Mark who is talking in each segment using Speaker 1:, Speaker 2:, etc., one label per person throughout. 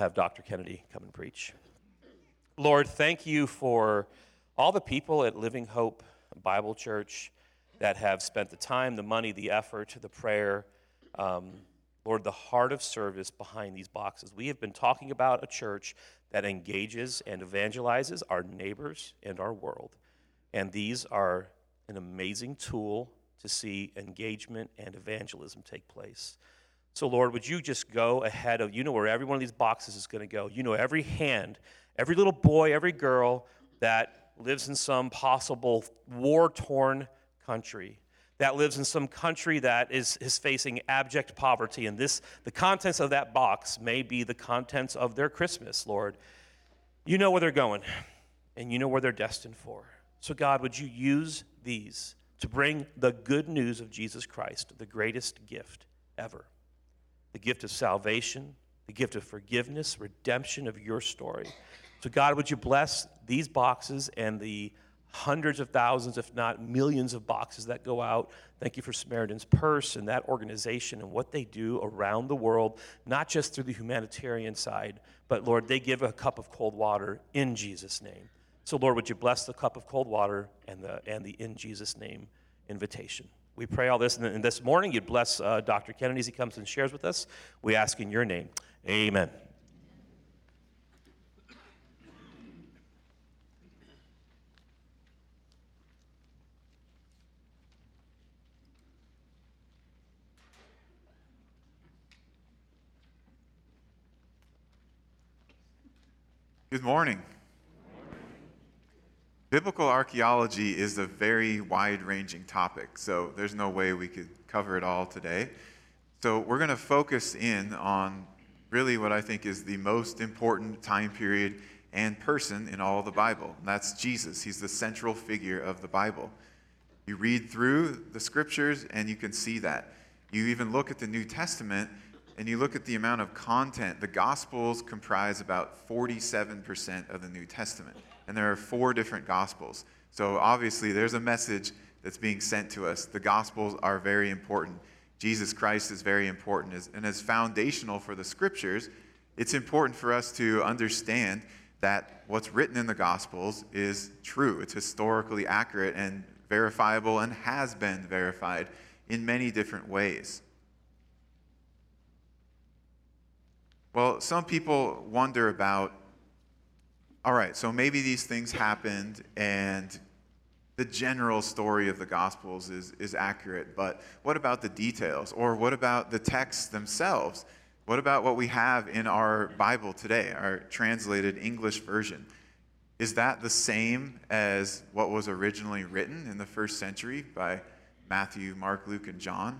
Speaker 1: have Dr. Kennedy come and preach. Lord, thank you for all the people at Living Hope Bible Church that have spent the time, the money, the effort, the prayer, Lord, the heart of service behind these boxes. We have been talking about a church that engages and evangelizes our neighbors and our world. And these are an amazing tool to see engagement and evangelism take place. So, Lord, would you just go ahead of, you know where every one of these boxes is going to go. You know every hand, every little boy, every girl that lives in some possible war-torn country, that lives in some country that is facing abject poverty. And the contents of that box may be the contents of their Christmas, Lord. You know where they're going, and you know where they're destined for. So, God, would you use these to bring the good news of Jesus Christ, the greatest gift ever, the gift of salvation, the gift of forgiveness, redemption of your story. So, God, would you bless these boxes and the hundreds of thousands, if not millions of boxes that go out. Thank you for Samaritan's Purse and that organization and what they do around the world, not just through the humanitarian side, but, Lord, they give a cup of cold water in Jesus' name. So, Lord, would you bless the cup of cold water and the in Jesus' name invitation. We pray all this, and this morning you'd bless Dr. Kennedy as he comes and shares with us. We ask in your name. Amen.
Speaker 2: Good morning. Biblical archaeology is a very wide-ranging topic, so there's no way we could cover it all today. So we're going to focus in on really what I think is the most important time period and person in all of the Bible, and that's Jesus. He's the central figure of the Bible. You read through the scriptures and you can see that. You even look at the New Testament and you look at the amount of content. The Gospels comprise about 47% of the New Testament. And there are 4 different Gospels. So obviously there's a message that's being sent to us. The Gospels are very important. Jesus Christ is very important. And as foundational for the Scriptures, it's important for us to understand that what's written in the Gospels is true. It's historically accurate and verifiable and has been verified in many different ways. Well, some people wonder about, all right, so maybe these things happened and the general story of the Gospels is accurate, but what about the details? Or what about the texts themselves? What about what we have in our Bible today, our translated English version? Is that the same as what was originally written in the first century by Matthew, Mark, Luke, and John?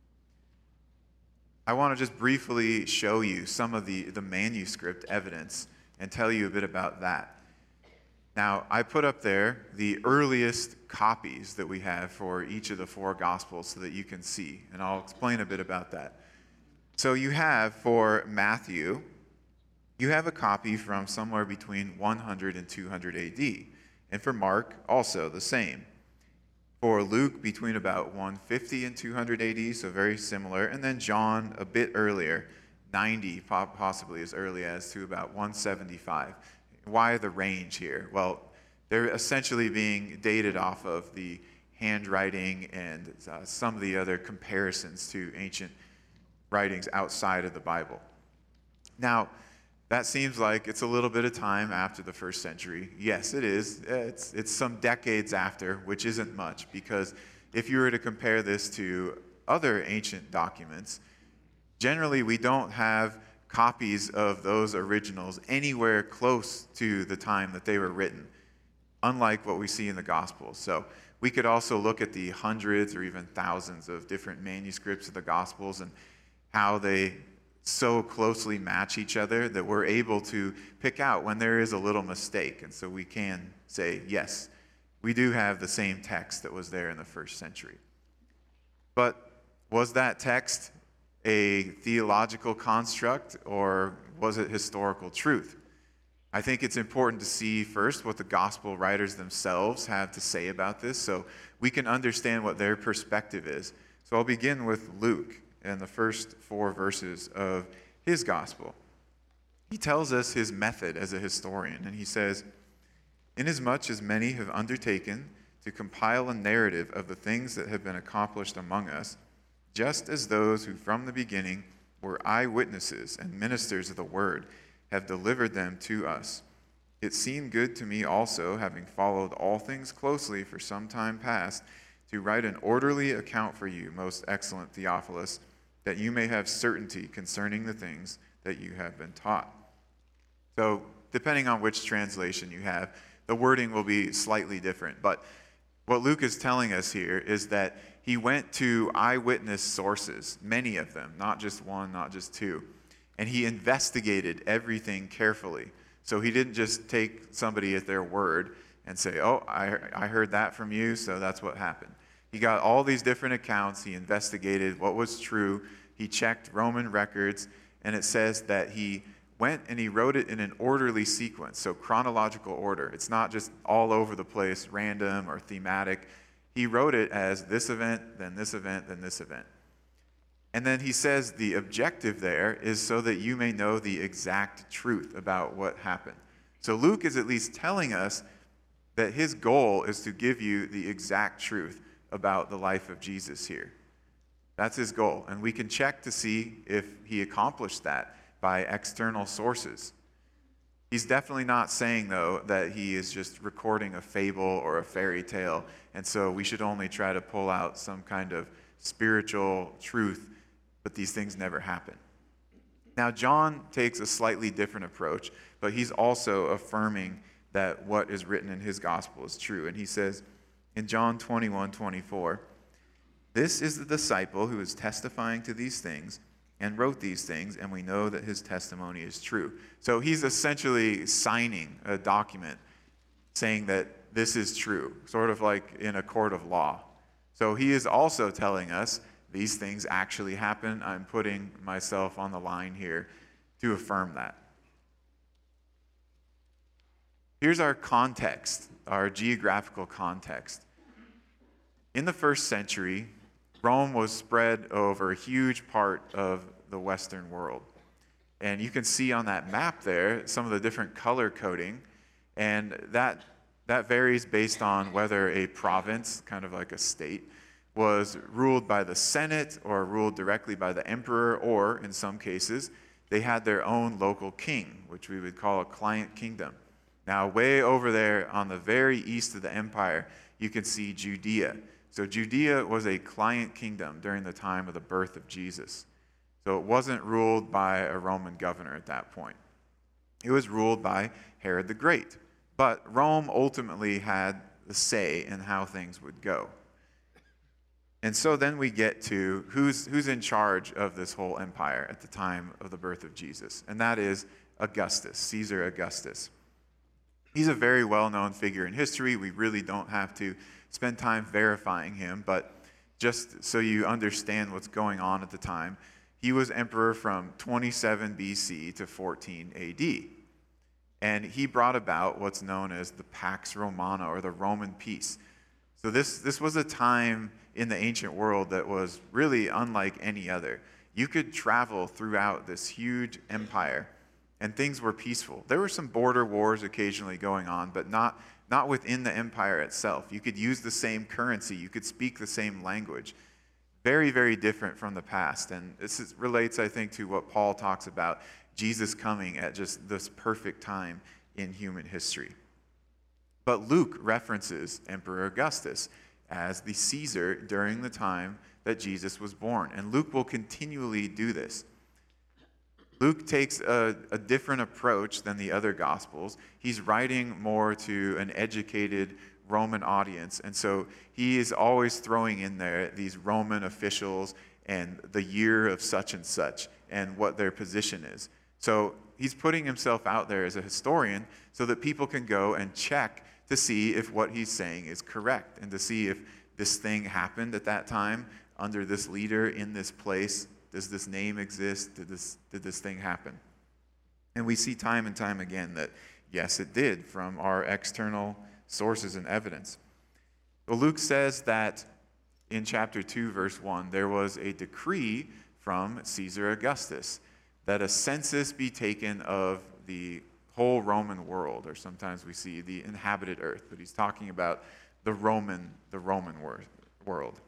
Speaker 2: I want to just briefly show you some of the manuscript evidence and tell you a bit about that. Now, I put up there the earliest copies that we have for each of the 4 Gospels so that you can see, and I'll explain a bit about that. So you have, for Matthew, you have a copy from somewhere between 100 and 200 AD, and for Mark, also the same. For Luke, between about 150 and 200 AD, so very similar. And then John, a bit earlier, 90, possibly as early as to about 175. Why the range here? Well, they're essentially being dated off of the handwriting and some of the other comparisons to ancient writings outside of the Bible. Now, that seems like it's a little bit of time after the first century. Yes, it is. It's some decades after, which isn't much, because if you were to compare this to other ancient documents, generally we don't have copies of those originals anywhere close to the time that they were written, unlike what we see in the Gospels. So we could also look at the hundreds or even thousands of different manuscripts of the Gospels and how they so closely match each other that we're able to pick out when there is a little mistake. And so we can say, yes, we do have the same text that was there in the first century. But was that text a theological construct or was it historical truth? I think it's important to see first what the gospel writers themselves have to say about this so we can understand what their perspective is. So I'll begin with Luke and the first 4 verses of his gospel. he tells us his method as a historian, and he says, "Inasmuch as many have undertaken to compile a narrative of the things that have been accomplished among us, just as those who from the beginning were eyewitnesses and ministers of the word have delivered them to us. It seemed good to me also, having followed all things closely for some time past, to write an orderly account for you, most excellent Theophilus, that you may have certainty concerning the things that you have been taught." So, depending on which translation you have, the wording will be slightly different. But what Luke is telling us here is that he went to eyewitness sources, many of them, not just one, not just two, and he investigated everything carefully. So he didn't just take somebody at their word and say, "Oh, I heard that from you, so that's what happened." He got all these different accounts. He investigated what was true. He checked Roman records, and it says that he went and he wrote it in an orderly sequence, so chronological order. It's not just all over the place, random or thematic. He wrote it as this event, then this event, then this event. And then he says the objective there is so that you may know the exact truth about what happened. So Luke is at least telling us that his goal is to give you the exact truth about the life of Jesus here. That's his goal. And we can check to see if he accomplished that by external sources. He's definitely not saying, though, that he is just recording a fable or a fairy tale, and so we should only try to pull out some kind of spiritual truth, but these things never happen. Now, John takes a slightly different approach, but he's also affirming that what is written in his gospel is true. And he says in John 21:24, "This is the disciple who is testifying to these things and wrote these things, and we know that his testimony is true." So he's essentially signing a document saying that this is true, sort of like in a court of law. So he is also telling us these things actually happen. I'm putting myself on the line here to affirm that. Here's our context, our geographical context. In the first century, Rome was spread over a huge part of the Western world. And you can see on that map there some of the different color coding. And that varies based on whether a province, kind of like a state, was ruled by the Senate or ruled directly by the emperor, or in some cases, they had their own local king, which we would call a client kingdom. Now, way over there on the very east of the empire, you can see Judea. So Judea was a client kingdom during the time of the birth of Jesus. So it wasn't ruled by a Roman governor at that point. It was ruled by Herod the Great. But Rome ultimately had the say in how things would go. And so then we get to who's in charge of this whole empire at the time of the birth of Jesus. And that is Augustus, Caesar Augustus. He's a very well-known figure in history. We really don't have to spend time verifying him, but just so you understand what's going on at the time, he was emperor from 27 BC to 14 AD. And he brought about what's known as the Pax Romana, or the Roman peace. So this was a time in the ancient world that was really unlike any other. You could travel throughout this huge empire, and things were peaceful. There were some border wars occasionally going on, but not within the empire itself. You could use the same currency. You could speak the same language. Very, very different from the past. And this relates, I think, to what Paul talks about, Jesus coming at just this perfect time in human history. But Luke references Emperor Augustus as the Caesar during the time that Jesus was born. And Luke will continually do this. Luke takes a different approach than the other Gospels. He's writing more to an educated Roman audience. And so he is always throwing in there these Roman officials and the year of such and such and what their position is. So he's putting himself out there as a historian so that people can go and check to see if what he's saying is correct and to see if this thing happened at that time under this leader in this place. Does this name exist? Did this thing happen? And we see time and time again that, yes, it did from our external sources and evidence. Well, Luke says that in chapter 2, verse 1, there was a decree from Caesar Augustus that a census be taken of the whole Roman world, or sometimes we see the inhabited earth, but he's talking about the Roman world.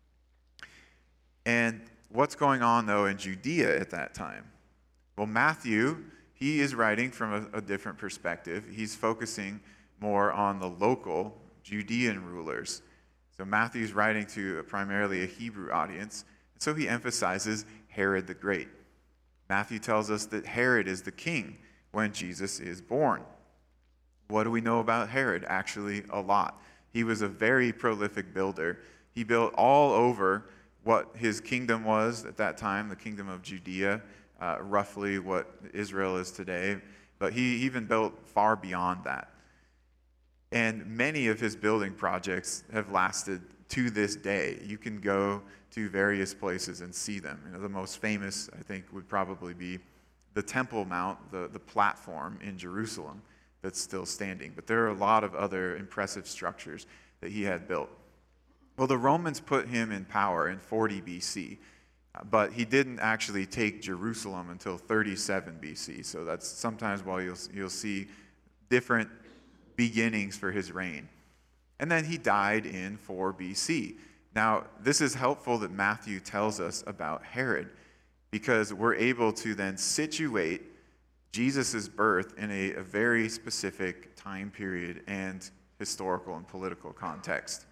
Speaker 2: And what's going on, though, in Judea at that time? Well, Matthew, he is writing from a different perspective. He's focusing more on the local Judean rulers. So Matthew's writing to primarily a Hebrew audience, and so he emphasizes Herod the Great. Matthew tells us that Herod is the king when Jesus is born. What do we know about Herod? Actually, a lot. He was a very prolific builder. He built all over what his kingdom was at that time, the kingdom of Judea, roughly what Israel is today. But he even built far beyond that. And many of his building projects have lasted to this day. You can go to various places and see them. The most famous, I think, would probably be the Temple Mount, the platform in Jerusalem that's still standing. But there are a lot of other impressive structures that he had built. Well, the Romans put him in power in 40 BC, but he didn't actually take Jerusalem until 37 BC. So that's sometimes why you'll see different beginnings for his reign. And then he died in 4 BC. Now, this is helpful that Matthew tells us about Herod, because we're able to then situate Jesus' birth in a very specific time period and historical and political context.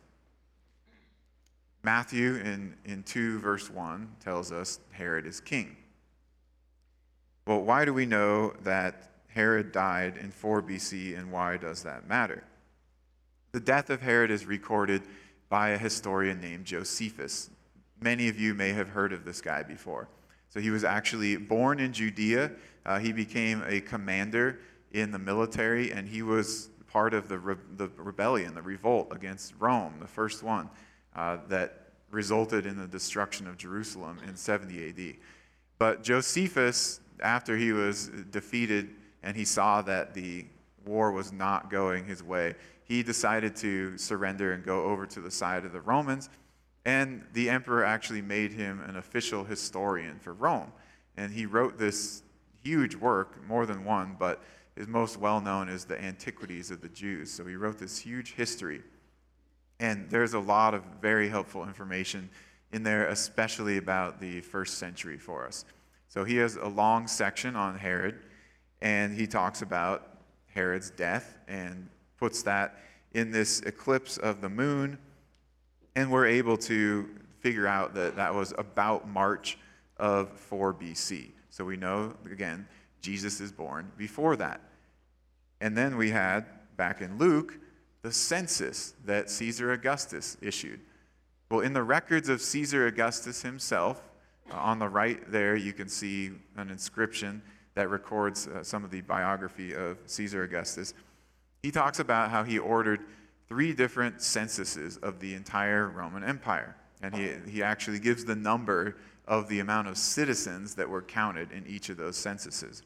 Speaker 2: Matthew in 2 verse 1 tells us Herod is king. Well, why do we know that Herod died in 4 BC, and why does that matter? The death of Herod is recorded by a historian named Josephus. Many of you may have heard of this guy before. So he was actually born in Judea. He became a commander in the military, and he was part of the rebellion, the revolt against Rome, the first one that resulted in the destruction of Jerusalem in 70 AD. But Josephus, after he was defeated and he saw that the war was not going his way, he decided to surrender and go over to the side of the Romans. And the emperor actually made him an official historian for Rome. And he wrote this huge work, more than one, but his most well-known is the Antiquities of the Jews. So he wrote this huge history. And there's a lot of very helpful information in there, especially about the first century for us. So he has a long section on Herod, and he talks about Herod's death and puts that in this eclipse of the moon. And we're able to figure out that that was about March of 4 BC. So we know, again, Jesus is born before that. And then we had, back in Luke, the census that Caesar Augustus issued. Well, in the records of Caesar Augustus himself, on the right there you can see an inscription that records some of the biography of Caesar Augustus. He talks about how he ordered 3 different censuses of the entire Roman Empire. And he actually gives the number of the amount of citizens that were counted in each of those censuses.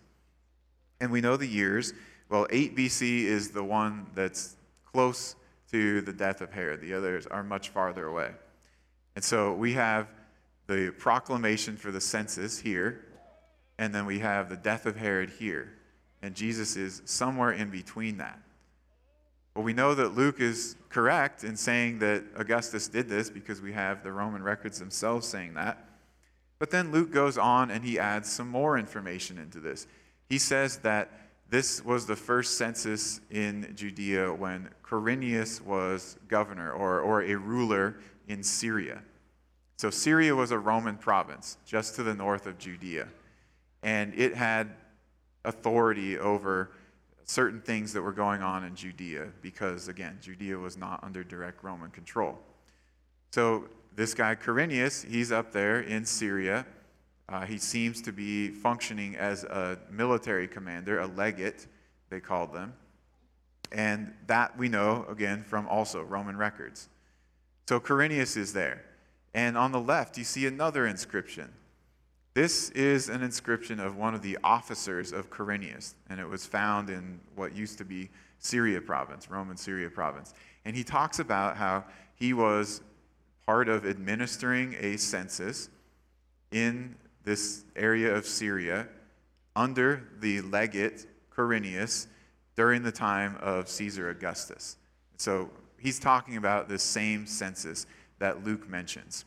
Speaker 2: And we know the years. Well, 8 BC is the one that's close to the death of Herod. The others are much farther away. And so we have the proclamation for the census here, and then we have the death of Herod here. And Jesus is somewhere in between that. Well, we know that Luke is correct in saying that Augustus did this because we have the Roman records themselves saying that. But then Luke goes on and he adds some more information into this. He says that this was the first census in Judea when Quirinius was governor or a ruler in Syria. So Syria was a Roman province just to the north of Judea. And it had authority over certain things that were going on in Judea because, again, Judea was not under direct Roman control. So this guy Quirinius, he's up there in Syria. He seems to be functioning as a military commander, a legate, they called them. And that we know, again, from also Roman records. So Quirinius is there. And on the left, you see another inscription. This is an inscription of one of the officers of Quirinius, and it was found in what used to be Syria province, Roman Syria province. And he talks about how he was part of administering a census in this area of Syria under the legate Quirinius during the time of Caesar Augustus. So he's talking about this same census that Luke mentions.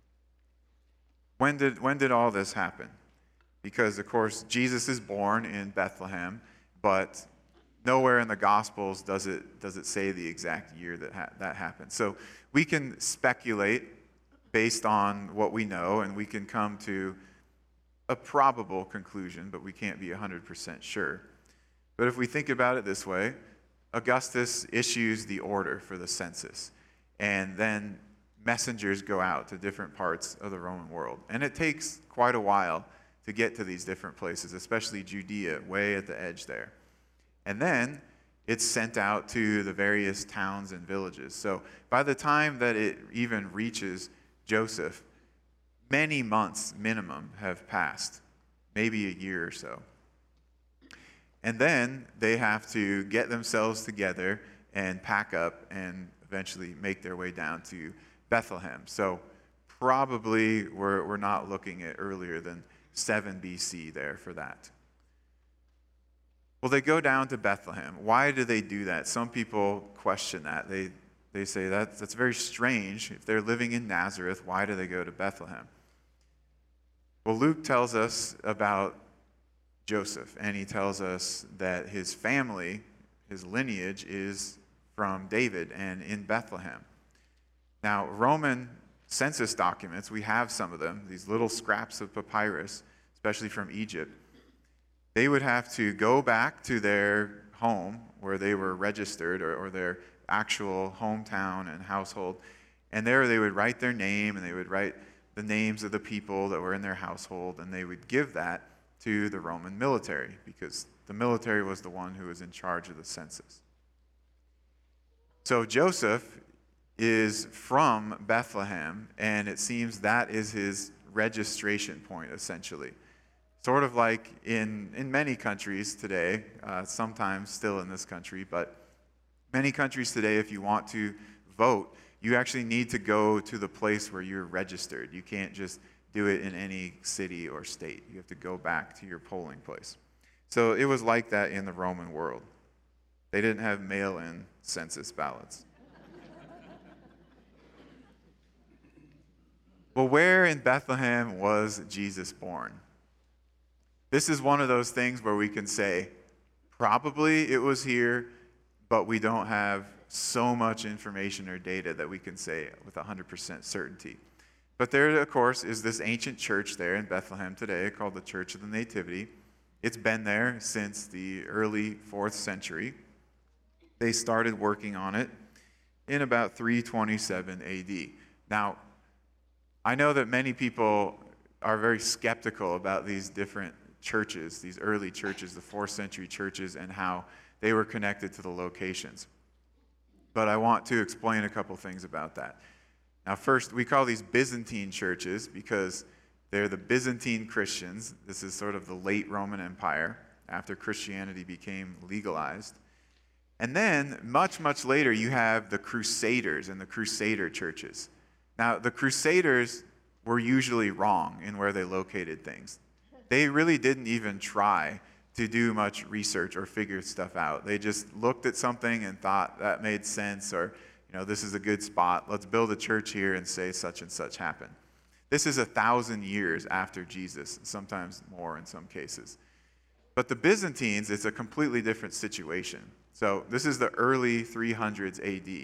Speaker 2: When did all this happen? Because, of course, Jesus is born in Bethlehem, but nowhere in the Gospels does it say the exact year that happened. So we can speculate based on what we know, and we can come to a probable conclusion, but we can't be 100% sure. But if we think about it this way, Augustus issues the order for the census, and then messengers go out to different parts of the Roman world. And it takes quite a while to get to these different places, especially Judea, way at the edge there. And then it's sent out to the various towns and villages. So by the time that it even reaches Joseph, many months minimum have passed, maybe a year or so. And then they have to get themselves together and pack up and eventually make their way down to Bethlehem. So probably we're not looking at earlier than 7 BC there for that. Well, they go down to Bethlehem. Why do they do that? Some people question that. They say that's very strange. If they're living in Nazareth, why do they go to Bethlehem? Well, Luke tells us about Joseph, and he tells us that his family, his lineage, is from David and in Bethlehem. Now, Roman census documents, we have some of them, these little scraps of papyrus, especially from Egypt. They would have to go back to their home where they were registered, or their actual hometown and household, and there they would write their name, and they would write the names of the people that were in their household, and they would give that to the Roman military, because the military was the one who was in charge of the census. So Joseph is from Bethlehem, and it seems that is his registration point, essentially. Sort of like in many countries today, sometimes still in this country, but many countries today, if you want to vote, you actually need to go to the place where you're registered. You can't just do it in any city or state. You have to go back to your polling place. So it was like that in the Roman world. They didn't have mail-in census ballots. Well, where in Bethlehem was Jesus born? This is one of those things where we can say, probably it was here, but we don't have so much information or data that we can say with 100% certainty. But there, of course, is this ancient church there in Bethlehem today called the Church of the Nativity. It's been there since the early 4th century. They started working on it in about 327 AD. Now, I know that many people are very skeptical about these different churches, these early churches, the 4th century churches, and how they were connected to the locations. But I want to explain a couple things about that. Now, first, we call these Byzantine churches because they're the Byzantine Christians. This is sort of the late Roman Empire after Christianity became legalized. And then, much, much later, you have the Crusaders and the Crusader churches. Now, the Crusaders were usually wrong in where they located things. They really didn't even try to do much research or figure stuff out. They just looked at something and thought that made sense, or this is a good spot. Let's build a church here and say such and such happened. This is 1,000 years after Jesus, sometimes more in some cases. But the Byzantines, it's a completely different situation. So this is the early 300s AD.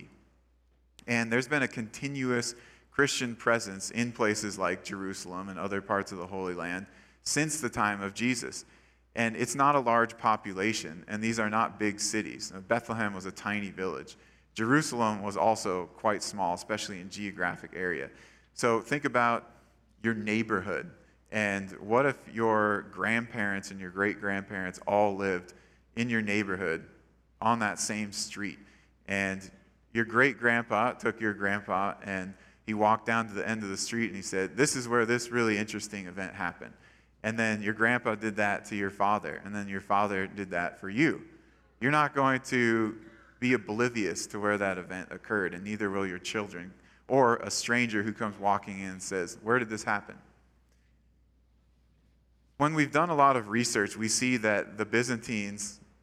Speaker 2: And there's been a continuous Christian presence in places like Jerusalem and other parts of the Holy Land since the time of Jesus. And it's not a large population, and these are not big cities. Bethlehem was a tiny village. Jerusalem was also quite small, especially in geographic area. So think about your neighborhood, and what if your grandparents and your great-grandparents all lived in your neighborhood on that same street, and your great-grandpa took your grandpa and he walked down to the end of the street and he said, this is where this really interesting event happened. And then your grandpa did that to your father, and then your father did that for you. You're not going to be oblivious to where that event occurred, and neither will your children or a stranger who comes walking in and says, where did this happen? When we've done a lot of research, we see that the Byzantines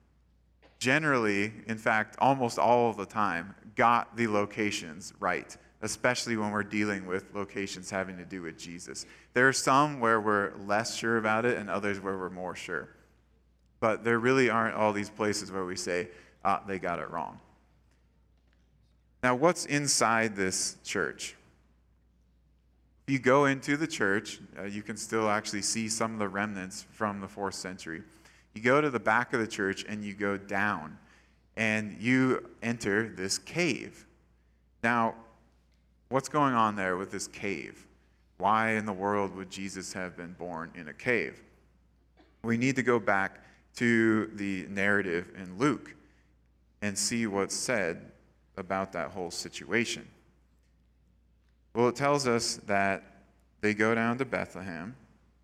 Speaker 2: generally, in fact, almost all of the time, got the locations right, especially when we're dealing with locations having to do with Jesus. There are some where we're less sure about it and others where we're more sure. But there really aren't all these places where we say, they got it wrong. Now, what's inside this church? If you go into the church, you can still actually see some of the remnants from the 4th century. You go to the back of the church and you go down, and you enter this cave. Now, what's going on there with this cave? Why in the world would Jesus have been born in a cave? We need to go back to the narrative in Luke and see what's said about that whole situation. Well, it tells us that they go down to Bethlehem,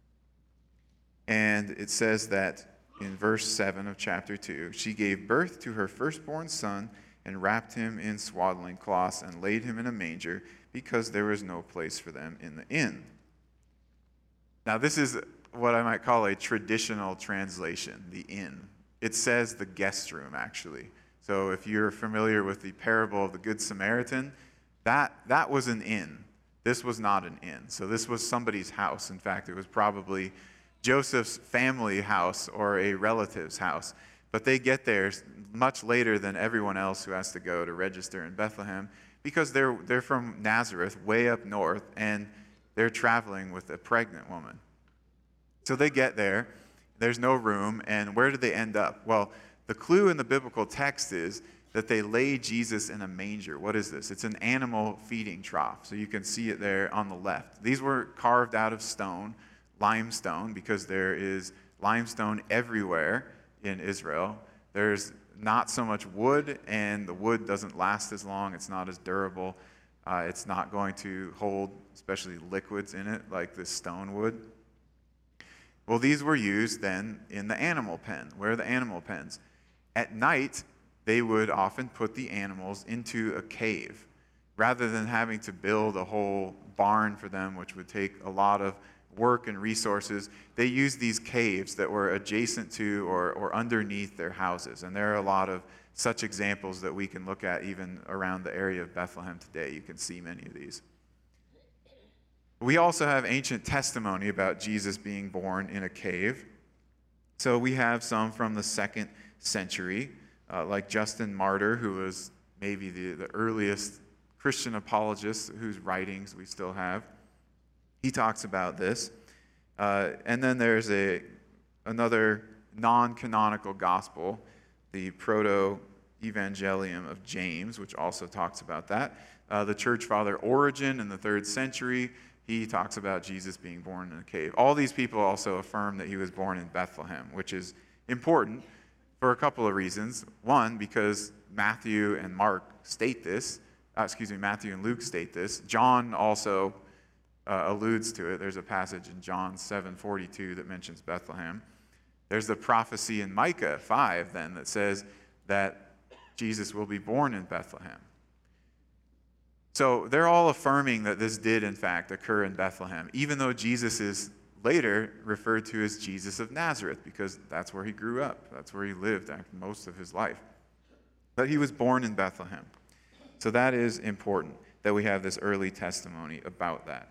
Speaker 2: and it says that in verse 7 of chapter 2, she gave birth to her firstborn son and wrapped him in swaddling cloths and laid him in a manger because there was no place for them in the inn. Now, this is what I might call a traditional translation, the inn. It says the guest room, actually. So if you're familiar with the parable of the Good Samaritan, that was an inn. This was not an inn. So this was somebody's house. In fact, it was probably Joseph's family house or a relative's house. But they get there much later than everyone else who has to go to register in Bethlehem because they're from Nazareth, way up north, and they're traveling with a pregnant woman. So they get there, there's no room, and where do they end up? Well, the clue in the biblical text is that they lay Jesus in a manger. What is this? It's an animal feeding trough. So you can see it there on the left. These were carved out of stone, limestone, because there is limestone everywhere in Israel. There's not so much wood, and the wood doesn't last as long. It's not as durable. It's not going to hold, especially liquids in it, like this stone would. Well, these were used then in the animal pen. Where are the animal pens? At night, they would often put the animals into a cave. Rather than having to build a whole barn for them, which would take a lot of work and resources, they used these caves that were adjacent to or underneath their houses. And there are a lot of such examples that we can look at even around the area of Bethlehem today. You can see many of these. We also have ancient testimony about Jesus being born in a cave. So we have some from the 2nd century, like Justin Martyr, who was maybe the earliest Christian apologist whose writings we still have. He talks about this. And then there's another non-canonical gospel, the Proto-Evangelium of James, which also talks about that. The church father Origen in the 3rd century, he talks about Jesus being born in a cave. All these people also affirm that he was born in Bethlehem, which is important for a couple of reasons. One, because Matthew and Mark state this. Matthew and Luke state this. John also alludes to it. There's a passage in John 7:42 that mentions Bethlehem. There's the prophecy in Micah 5 then that says that Jesus will be born in Bethlehem. So they're all affirming that this did in fact occur in Bethlehem, even though Jesus is later referred to as Jesus of Nazareth because that's where he grew up. That's where he lived most of his life. But he was born in Bethlehem. So that is important that we have this early testimony about that.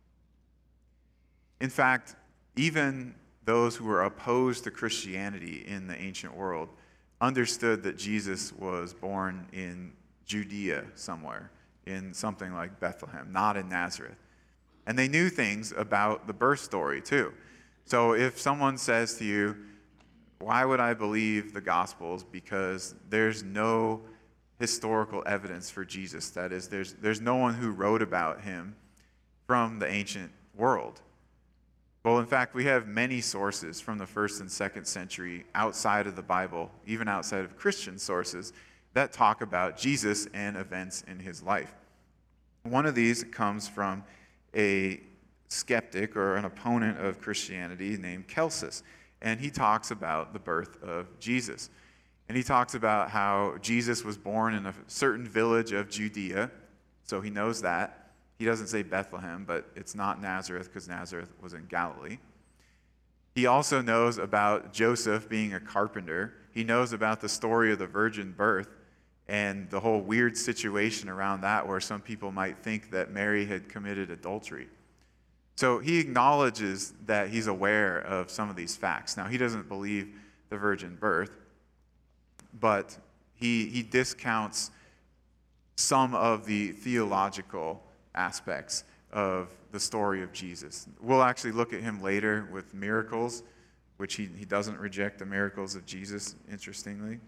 Speaker 2: In fact, even those who were opposed to Christianity in the ancient world understood that Jesus was born in Judea somewhere, in something like Bethlehem, not in Nazareth. And they knew things about the birth story too. So if someone says to you, why would I believe the Gospels? Because there's no historical evidence for Jesus. That is, there's no one who wrote about him from the ancient world. Well, in fact, we have many sources from the 1st and 2nd century outside of the Bible, even outside of Christian sources, that talk about Jesus and events in his life. One of these comes from a skeptic or an opponent of Christianity named Celsus, and he talks about the birth of Jesus. And he talks about how Jesus was born in a certain village of Judea, so he knows that. He doesn't say Bethlehem, but it's not Nazareth because Nazareth was in Galilee. He also knows about Joseph being a carpenter. He knows about the story of the virgin birth and the whole weird situation around that, where some people might think that Mary had committed adultery. So he acknowledges that he's aware of some of these facts. Now, he doesn't believe the virgin birth, but he discounts some of the theological aspects of the story of Jesus. We'll actually look at him later with miracles, which he doesn't reject the miracles of Jesus, interestingly.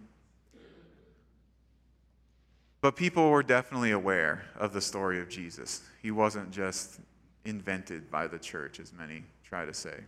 Speaker 2: But people were definitely aware of the story of Jesus. He wasn't just invented by the church, as many try to say.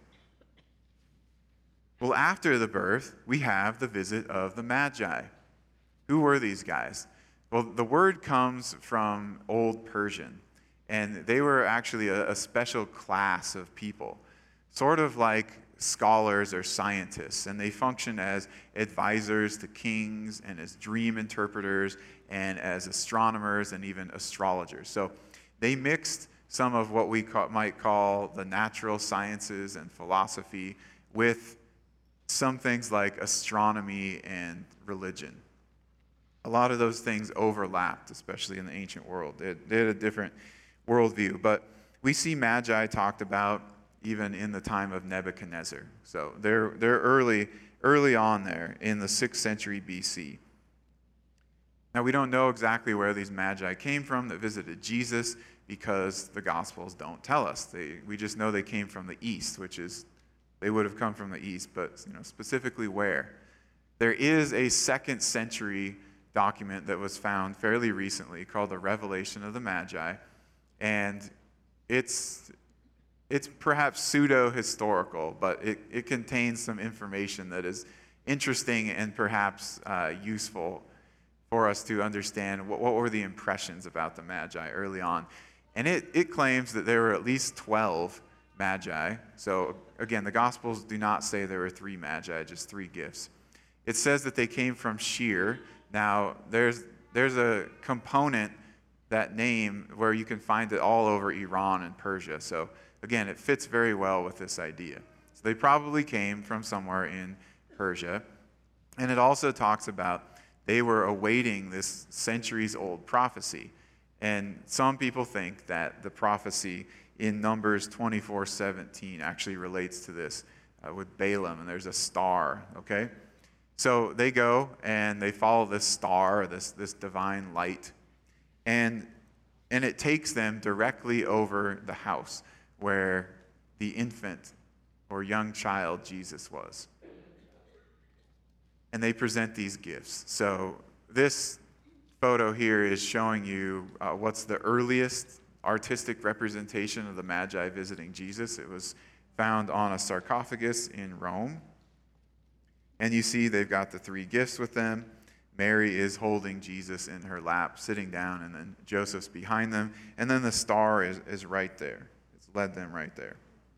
Speaker 2: Well, after the birth, we have the visit of the Magi. Who were these guys? Well, the word comes from Old Persian, and they were actually a special class of people, sort of like scholars or scientists, and they function as advisors to kings and as dream interpreters and as astronomers and even astrologers. So they mixed some of what we might call the natural sciences and philosophy with some things like astronomy and religion. A lot of those things overlapped, especially in the ancient world. They had a different worldview. But we see Magi talked about even in the time of Nebuchadnezzar. So they're early on there in the 6th century BC. Now, we don't know exactly where these Magi came from that visited Jesus, because the Gospels don't tell us. We just know they came from the east, which is, they would have come from the east, but specifically where. There is a 2nd century document that was found fairly recently called the Revelation of the Magi, and it's perhaps pseudo-historical, but it contains some information that is interesting and perhaps useful for us to understand what were the impressions about the Magi early on. And it claims that there were at least 12 Magi. So again, the Gospels do not say there were 3 Magi, just 3 gifts. It says that they came from Shir. Now, there's a component, that name, where you can find it all over Iran and Persia. So again, it fits very well with this idea. So they probably came from somewhere in Persia. And it also talks about they were awaiting this centuries-old prophecy. And some people think that the prophecy in Numbers 24:17 actually relates to this with Balaam, and there's a star, okay? So they go and they follow this star, this divine light, and it takes them directly over the house where the infant or young child Jesus was. And they present these gifts. So this photo here is showing you what's the earliest artistic representation of the Magi visiting Jesus. It was found on a sarcophagus in Rome. And you see they've got the 3 gifts with them. Mary is holding Jesus in her lap, sitting down, and then Joseph's behind them. And then the star is right there. It's led them right there.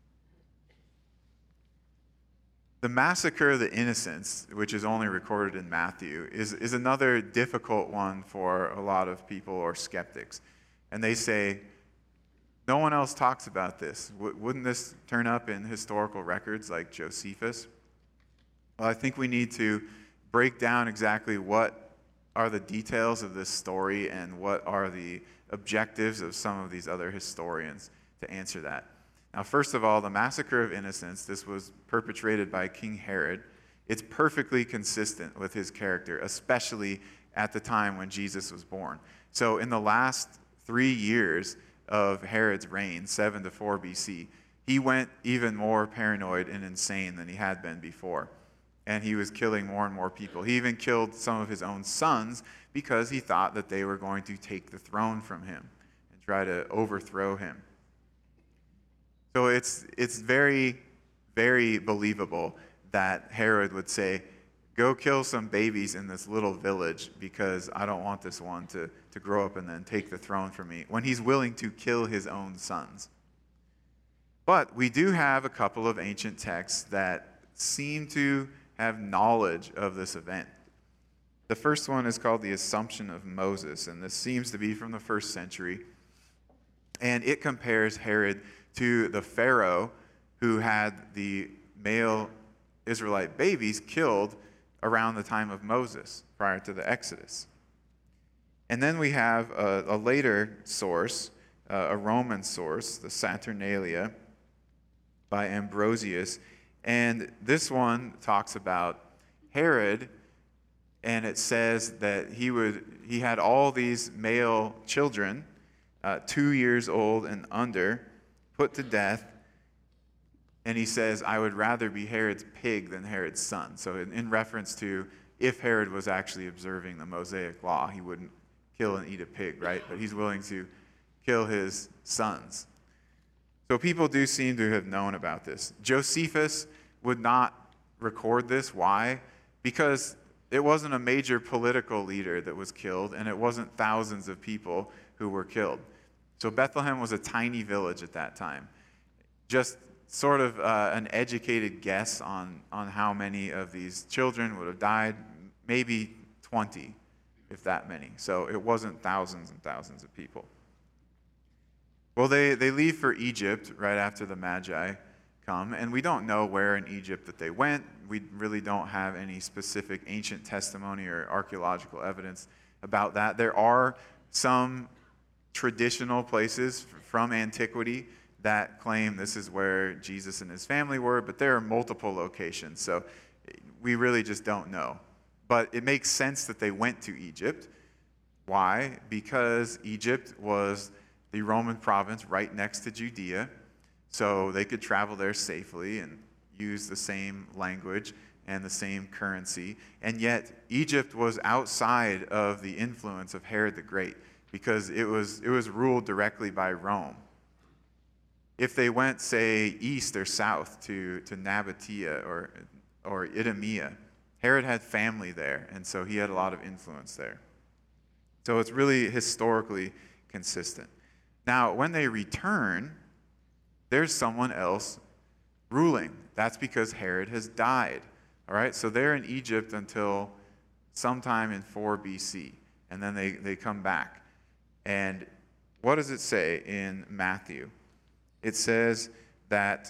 Speaker 2: The massacre of the innocents, which is only recorded in Matthew, is another difficult one for a lot of people or skeptics. And they say, no one else talks about this. Wouldn't this turn up in historical records like Josephus? Well, I think we need to break down exactly what are the details of this story and what are the objectives of some of these other historians to answer that. Now, first of all, the massacre of innocents, this was perpetrated by King Herod. It's perfectly consistent with his character, especially at the time when Jesus was born. So in the last 3 years of Herod's reign, 7 to 4 BC, he went even more paranoid and insane than he had been before. And he was killing more and more people. He even killed some of his own sons because he thought that they were going to take the throne from him and try to overthrow him. So it's very, very believable that Herod would say, go kill some babies in this little village because I don't want this one to grow up and then take the throne from me, when he's willing to kill his own sons. But we do have a couple of ancient texts that seem to have knowledge of this event. The first one is called the Assumption of Moses, and this seems to be from the 1st century. And it compares Herod to the Pharaoh who had the male Israelite babies killed around the time of Moses, prior to the Exodus. And then we have a later source, a Roman source, the Saturnalia by Ambrosius. And this one talks about Herod, and it says that he had all these male children, 2 years old and under, put to death. And he says, I would rather be Herod's pig than Herod's son. So in reference to if Herod was actually observing the Mosaic law, he wouldn't kill and eat a pig, right? But he's willing to kill his sons. So people do seem to have known about this. Josephus would not record this. Why? Because it wasn't a major political leader that was killed, and it wasn't thousands of people who were killed. So Bethlehem was a tiny village at that time. Just sort of an educated guess on how many of these children would have died, maybe 20, if that many. So it wasn't thousands and thousands of people. Well, they leave for Egypt right after the Magi come, and we don't know where in Egypt that they went. We really don't have any specific ancient testimony or archaeological evidence about that. There are some traditional places from antiquity that claim this is where Jesus and his family were, but there are multiple locations, so we really just don't know. But it makes sense that they went to Egypt. Why? Because Egypt was the Roman province right next to Judea, so they could travel there safely and use the same language and the same currency. And yet, Egypt was outside of the influence of Herod the Great because it was ruled directly by Rome. If they went, say, east or south to Nabatea or Idumea, Herod had family there, and so he had a lot of influence there. So it's really historically consistent. Now, when they return, there's someone else ruling. That's because Herod has died. All right, so they're in Egypt until sometime in 4 BC, and then they come back. And what does it say in Matthew? It says that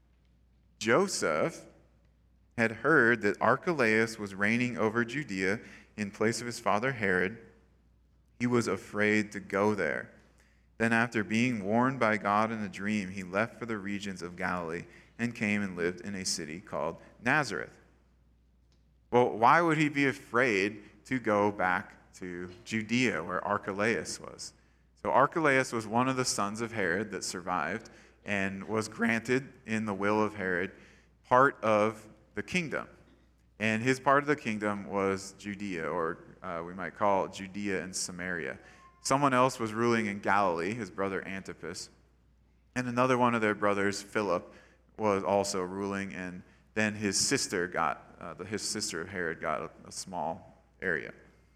Speaker 2: Joseph had heard that Archelaus was reigning over Judea in place of his father Herod. He was afraid to go there. Then after being warned by God in a dream, he left for the regions of Galilee and came and lived in a city called Nazareth. Well, why would he be afraid to go back to Judea where Archelaus was? So Archelaus was one of the sons of Herod that survived and was granted in the will of Herod part of the kingdom. And his part of the kingdom was Judea, or we might call it Judea and Samaria. Someone else was ruling in Galilee, his brother Antipas. And another one of their brothers, Philip, was also ruling. And then his sister of Herod got a small area.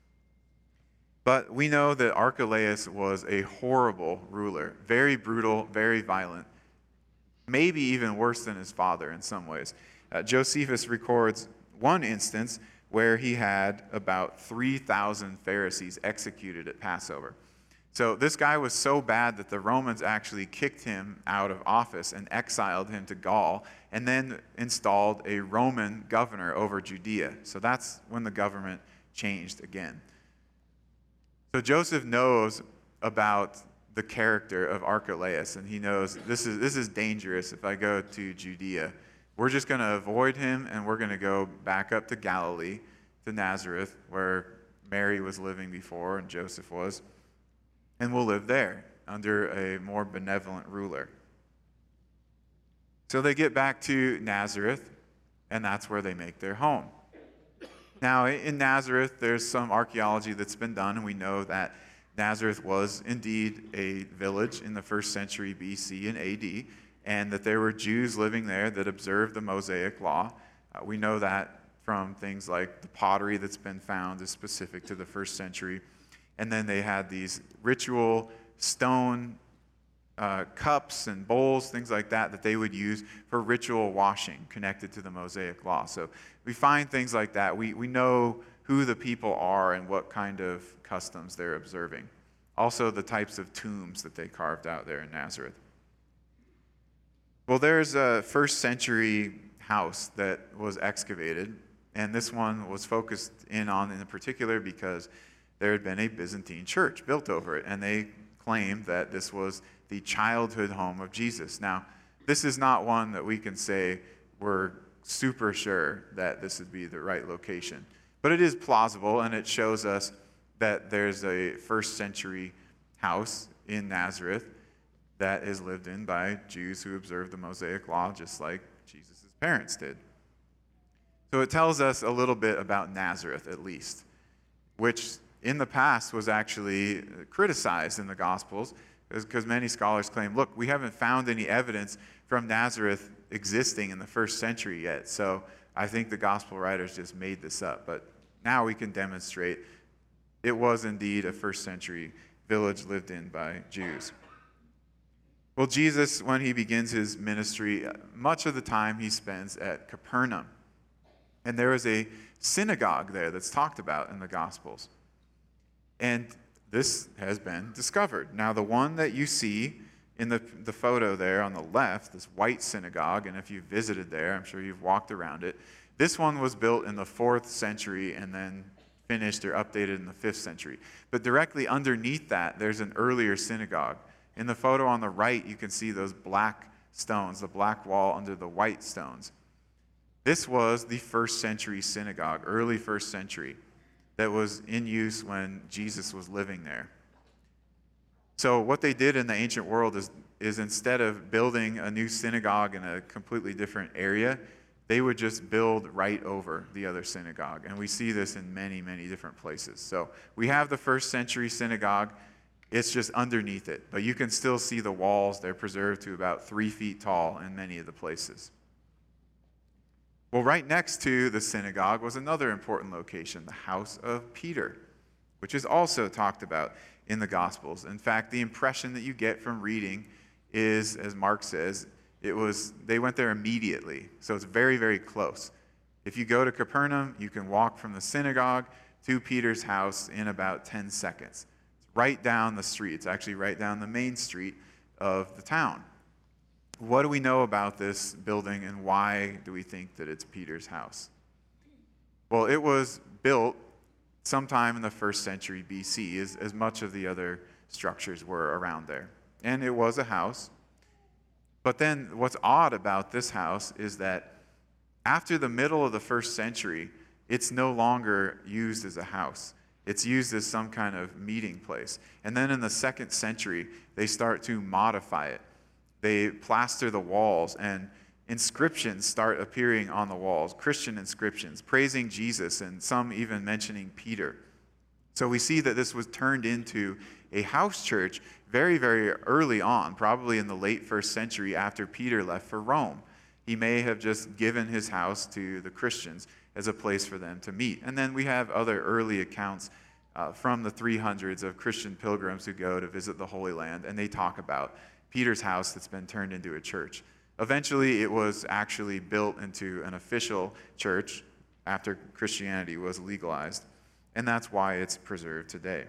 Speaker 2: But we know that Archelaus was a horrible ruler, very brutal, very violent, maybe even worse than his father in some ways. Josephus records one instance where he had about 3,000 Pharisees executed at Passover. So this guy was so bad that the Romans actually kicked him out of office and exiled him to Gaul, and then installed a Roman governor over Judea. So that's when the government changed again. So Joseph knows about the character of Archelaus, and he knows this is dangerous if I go to Judea. We're just going to avoid him, and we're going to go back up to Galilee, to Nazareth, where Mary was living before and Joseph was, and we'll live there under a more benevolent ruler. So they get back to Nazareth, and that's where they make their home. Now, in Nazareth, there's some archaeology that's been done, and we know that Nazareth was indeed a village in the 1st century BC and AD, and that there were Jews living there that observed the Mosaic law. We know that from things like the pottery that's been found is specific to the 1st century. And then they had these ritual stone cups and bowls, things like that they would use for ritual washing connected to the Mosaic law. So we find things like that. We know who the people are and what kind of customs they're observing. Also the types of tombs that they carved out there in Nazareth. Well, there's 1st century house that was excavated, and this one was focused in particular because there had been a Byzantine church built over it, and they claimed that this was the childhood home of Jesus. Now, this is not one that we can say we're super sure that this would be the right location, but it is plausible, and it shows us that there's a first century house in Nazareth that is lived in by Jews who observe the Mosaic Law just like Jesus' parents did. So it tells us a little bit about Nazareth, at least, which in the past was actually criticized in the Gospels, because many scholars claim, look, we haven't found any evidence from Nazareth existing in the first century yet, so I think the Gospel writers just made this up. But now we can demonstrate it was indeed a first century village lived in by Jews. Well, Jesus, when he begins his ministry, much of the time he spends at Capernaum. And there is a synagogue there that's talked about in the Gospels. And this has been discovered. Now, the one that you see in the photo there on the left, this white synagogue, and if you've visited there, I'm sure you've walked around it, this one was built in the 4th century and then finished or updated in the 5th century. But directly underneath that, there's an earlier synagogue. In the photo on the right, you can see those black stones, the black wall under the white stones. This was the 1st century synagogue, early 1st century, that was in use when Jesus was living there. So what they did in the ancient world is instead of building a new synagogue in a completely different area, they would just build right over the other synagogue. And we see this in many, many different places. So we have the 1st century synagogue. It's just underneath it. But you can still see the walls. They're preserved to about 3 feet tall in many of the places. Well, right next to the synagogue was another important location, the house of Peter, which is also talked about in the Gospels. In fact, the impression that you get from reading is, as Mark says, they went there immediately. So it's very, very close. If you go to Capernaum, you can walk from the synagogue to Peter's house in about 10 seconds. It's right down the street. It's actually right down the main street of the town. What do we know about this building, and why do we think that it's Peter's house? Well, it was built sometime in the 1st century BC, as much of the other structures were around there. And it was a house. But then what's odd about this house is that after the middle of the 1st century, it's no longer used as a house. It's used as some kind of meeting place. And then in the 2nd century, they start to modify it. They plaster the walls, and inscriptions start appearing on the walls, Christian inscriptions, praising Jesus, and some even mentioning Peter. So we see that this was turned into a house church very, very early on, probably in the late 1st century after Peter left for Rome. He may have just given his house to the Christians as a place for them to meet. And then we have other early accounts from the 300s of Christian pilgrims who go to visit the Holy Land, and they talk about Peter's house that's been turned into a church. Eventually, it was actually built into an official church after Christianity was legalized, and that's why it's preserved today.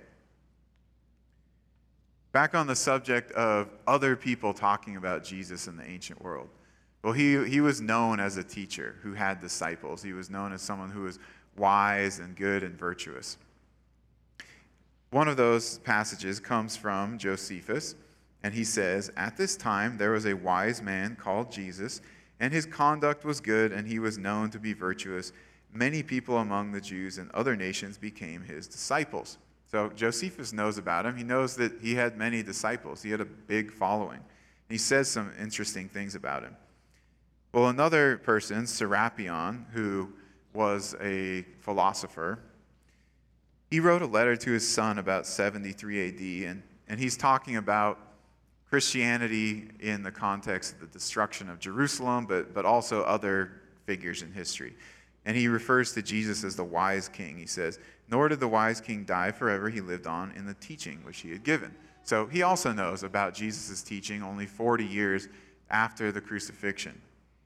Speaker 2: Back on the subject of other people talking about Jesus in the ancient world. Well, he was known as a teacher who had disciples. He was known as someone who was wise and good and virtuous. One of those passages comes from Josephus, and he says, "At this time there was a wise man called Jesus, and his conduct was good, and he was known to be virtuous. Many people among the Jews and other nations became his disciples." So Josephus knows about him. He knows that he had many disciples. He had a big following. He says some interesting things about him. Well, another person, Serapion, who was a philosopher, he wrote a letter to his son about 73 AD, and he's talking about Christianity in the context of the destruction of Jerusalem, but also other figures in history. And he refers to Jesus as the wise king. He says, "Nor did the wise king die forever. He lived on in the teaching which he had given." So he also knows about Jesus' teaching only 40 years after the crucifixion.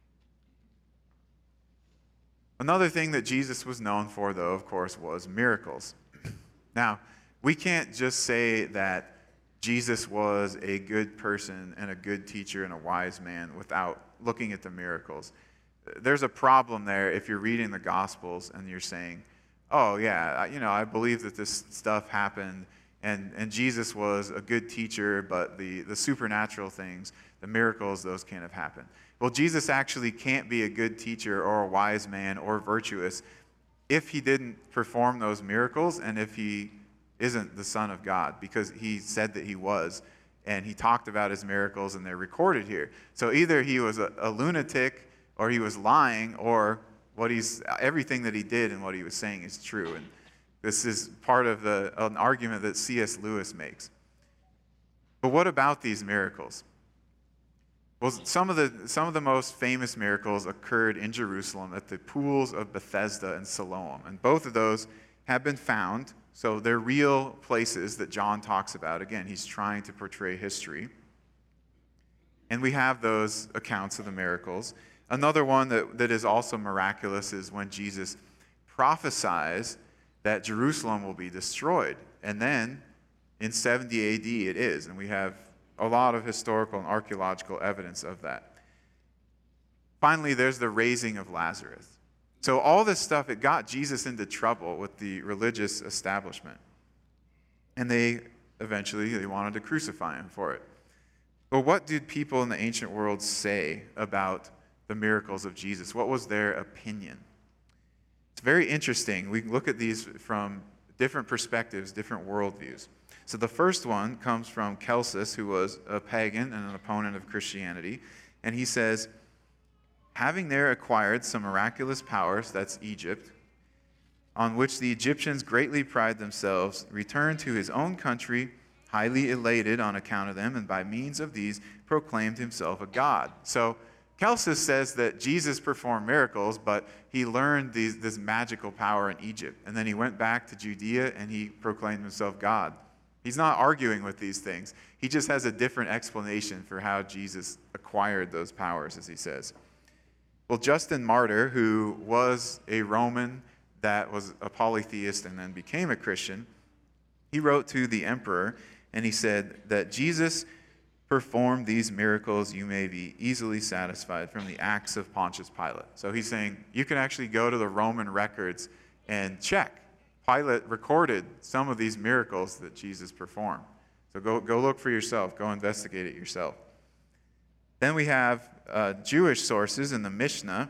Speaker 2: Another thing that Jesus was known for, though, of course, was miracles. Now, we can't just say that Jesus was a good person and a good teacher and a wise man without looking at the miracles. there's a problem there if you're reading the Gospels and you're saying, oh, yeah, I believe that this stuff happened, and Jesus was a good teacher, but the supernatural things, the miracles, those can't have happened. Well, Jesus actually can't be a good teacher or a wise man or virtuous if he didn't perform those miracles and if he isn't the Son of God, because he said that he was, and he talked about his miracles, and they're recorded here. So either he was a lunatic, or he was lying, or everything that he did and what he was saying is true. And this is part of an argument that C.S. Lewis makes. But what about these miracles? Well, some of the most famous miracles occurred in Jerusalem at the pools of Bethesda and Siloam. And both of those have been found. So they're real places that John talks about. Again, he's trying to portray history. And we have those accounts of the miracles. Another one that is also miraculous is when Jesus prophesies that Jerusalem will be destroyed. And then in 70 AD it is. And we have a lot of historical and archaeological evidence of that. Finally, there's the raising of Lazarus. So all this stuff, it got Jesus into trouble with the religious establishment. And they wanted to crucify him for it. But what did people in the ancient world say about the miracles of Jesus? What was their opinion? It's very interesting. We look at these from different perspectives, different worldviews. So the first one comes from Celsus, who was a pagan and an opponent of Christianity. And he says, having there acquired some miraculous powers, that's Egypt, on which the Egyptians greatly pride themselves, returned to his own country, highly elated on account of them, and by means of these proclaimed himself a god. So Celsus says that Jesus performed miracles, but he learned this magical power in Egypt. And then he went back to Judea and he proclaimed himself God. He's not arguing with these things. He just has a different explanation for how Jesus acquired those powers, as he says. Well, Justin Martyr, who was a Roman that was a polytheist and then became a Christian, he wrote to the emperor and he said that Jesus performed these miracles, you may be easily satisfied from the acts of Pontius Pilate. So he's saying you can actually go to the Roman records and check. Pilate recorded some of these miracles that Jesus performed. So go look for yourself. Go investigate it yourself. Then we have Jewish sources in the Mishnah,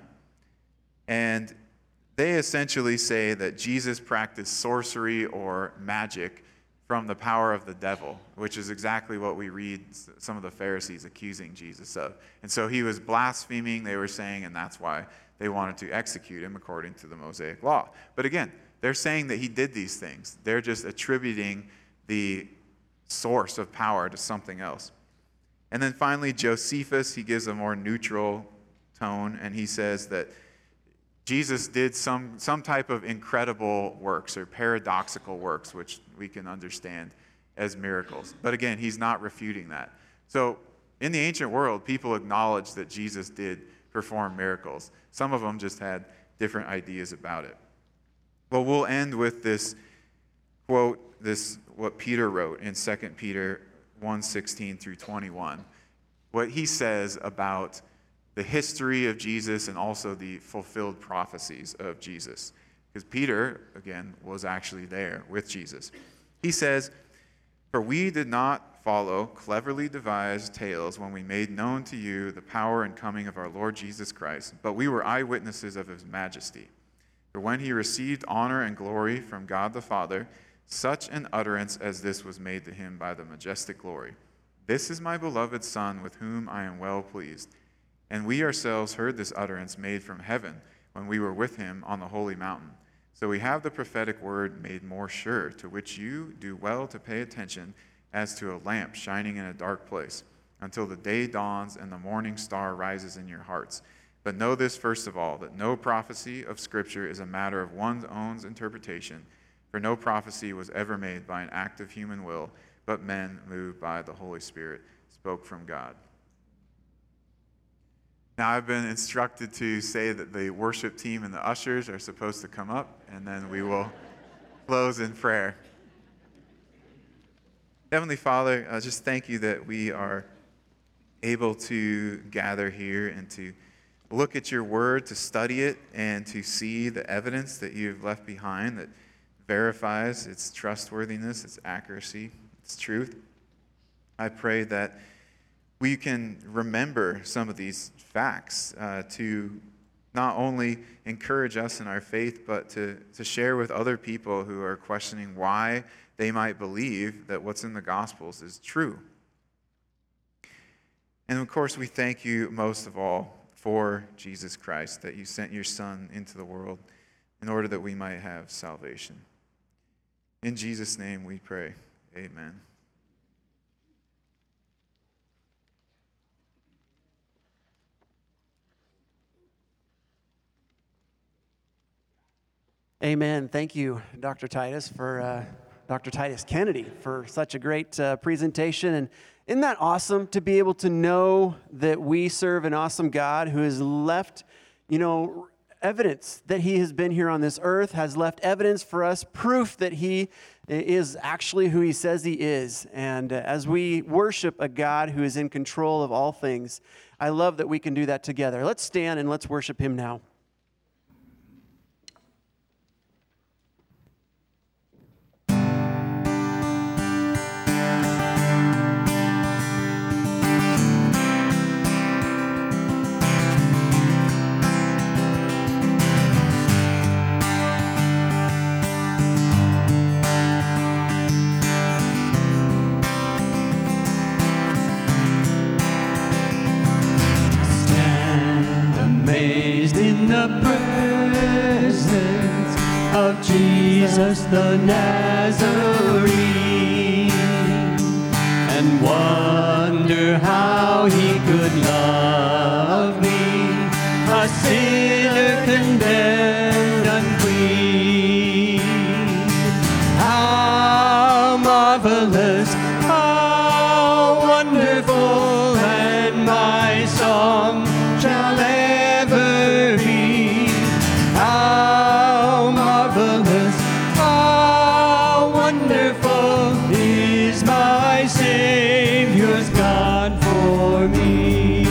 Speaker 2: and they essentially say that Jesus practiced sorcery or magic from the power of the devil, which is exactly what we read some of the Pharisees accusing Jesus of. And so he was blaspheming, they were saying, and that's why they wanted to execute him according to the Mosaic law. But again, they're saying that he did these things. They're just attributing the source of power to something else. And then finally, Josephus, he gives a more neutral tone, and he says that Jesus did some type of incredible works or paradoxical works, which we can understand as miracles. But again, he's not refuting that. So in the ancient world, people acknowledged that Jesus did perform miracles. Some of them just had different ideas about it. Well, we'll end with this quote, what Peter wrote in 2 Peter 1:16 through 21. What he says about the history of Jesus and also the fulfilled prophecies of Jesus. Because Peter, again, was actually there with Jesus. He says, "For we did not follow cleverly devised tales when we made known to you the power and coming of our Lord Jesus Christ, but we were eyewitnesses of his majesty. For when he received honor and glory from God the Father, such an utterance as this was made to him by the majestic glory. This is my beloved Son, with whom I am well pleased. And we ourselves heard this utterance made from heaven when we were with him on the holy mountain. So we have the prophetic word made more sure, to which you do well to pay attention as to a lamp shining in a dark place, until the day dawns and the morning star rises in your hearts. But know this first of all, that no prophecy of Scripture is a matter of one's own interpretation, for no prophecy was ever made by an act of human will, but men moved by the Holy Spirit spoke from God." Now, I've been instructed to say that the worship team and the ushers are supposed to come up, and then we will close in prayer. Heavenly Father, I just thank you that we are able to gather here and to look at your word, to study it, and to see the evidence that you've left behind that verifies its trustworthiness, its accuracy, its truth. I pray that we can remember some of these facts to not only encourage us in our faith, but to share with other people who are questioning why they might believe that what's in the Gospels is true. And of course, we thank you most of all for Jesus Christ, that you sent your Son into the world in order that we might have salvation. In Jesus' name we pray. Amen.
Speaker 3: Amen. Thank you, Dr. Titus, Dr. Titus Kennedy, for such a great presentation. And isn't that awesome to be able to know that we serve an awesome God who has left, evidence that he has been here on this earth, has left evidence for us, proof that he is actually who he says he is. And as we worship a God who is in control of all things, I love that we can do that together. Let's stand and let's worship him now.
Speaker 4: Jesus the Nazarene, and wonder how he could love me, a sinner condemned unclean. How marvelous, how wonderful, and my song shall ever be. How marvelous, how wonderful is my Savior's God for me.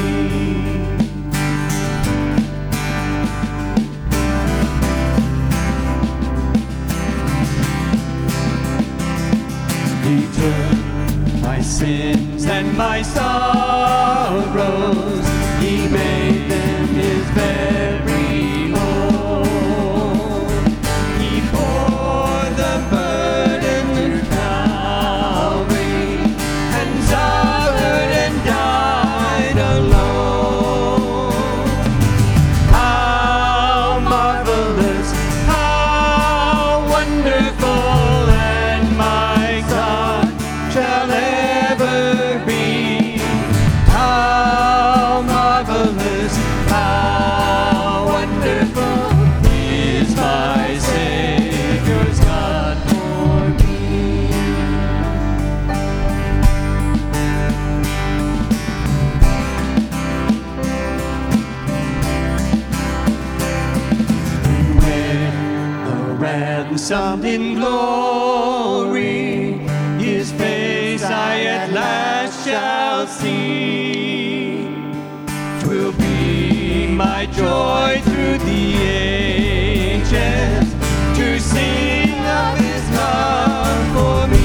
Speaker 4: He took my sins and my sorrows, he made them his very own. He bore the burden of Calvary and suffered and died alone. How marvelous, how wonderful, and my God shall ever be. How marvelous, how wonderful is my Savior's God for me. When the ransomed in glory, his face I at last shall see. 'Twill be my joy through the ages to sing of his love for me.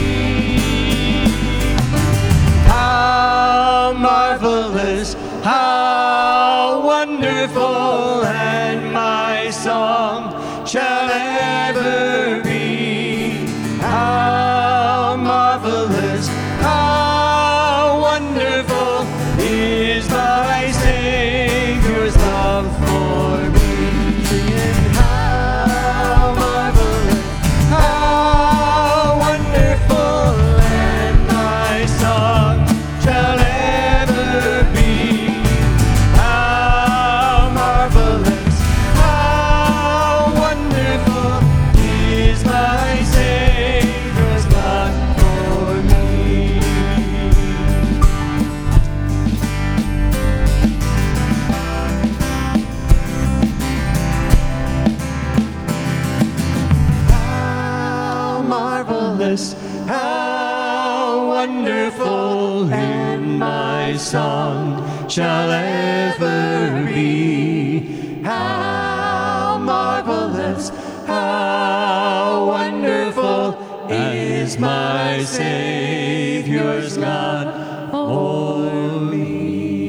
Speaker 4: How marvelous, how wonderful, and my song shall ever be. How marvelous, how wonderful is my Savior's love for me. And how marvelous, how wonderful, and my song shall ever be. How marvelous, how wonderful is my Savior's love for me. How marvelous, how wonderful in my song shall ever be. How marvelous, how wonderful is my Savior's love for me.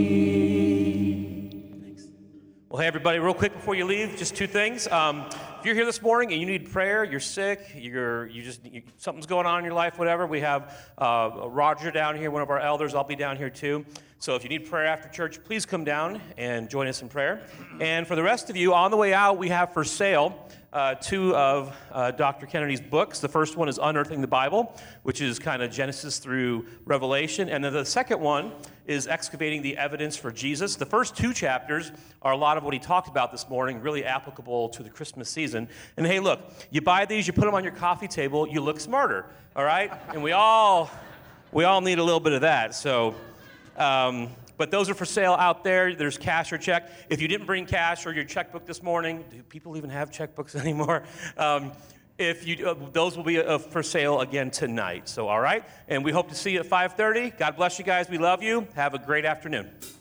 Speaker 1: Well, hey, everybody, real quick before you leave, just two things. If you're here this morning and you need prayer, you're sick, something's going on in your life, whatever, we have Roger down here, one of our elders. I'll be down here too. So if you need prayer after church, please come down and join us in prayer. And for the rest of you, on the way out, we have for sale two of Dr. Kennedy's books. The first one is Unearthing the Bible, which is kind of Genesis through Revelation. And then the second one is Excavating the Evidence for Jesus. The first two chapters are a lot of what he talked about this morning, really applicable to the Christmas season. And hey, look, you buy these, you put them on your coffee table, you look smarter, all right? And we all need a little bit of that. So, but those are for sale out there. There's cash or check. If you didn't bring cash or your checkbook this morning, do people even have checkbooks anymore? Those will be for sale again tonight. So, all right. And we hope to see you at 5:30. God bless you guys. We love you. Have a great afternoon.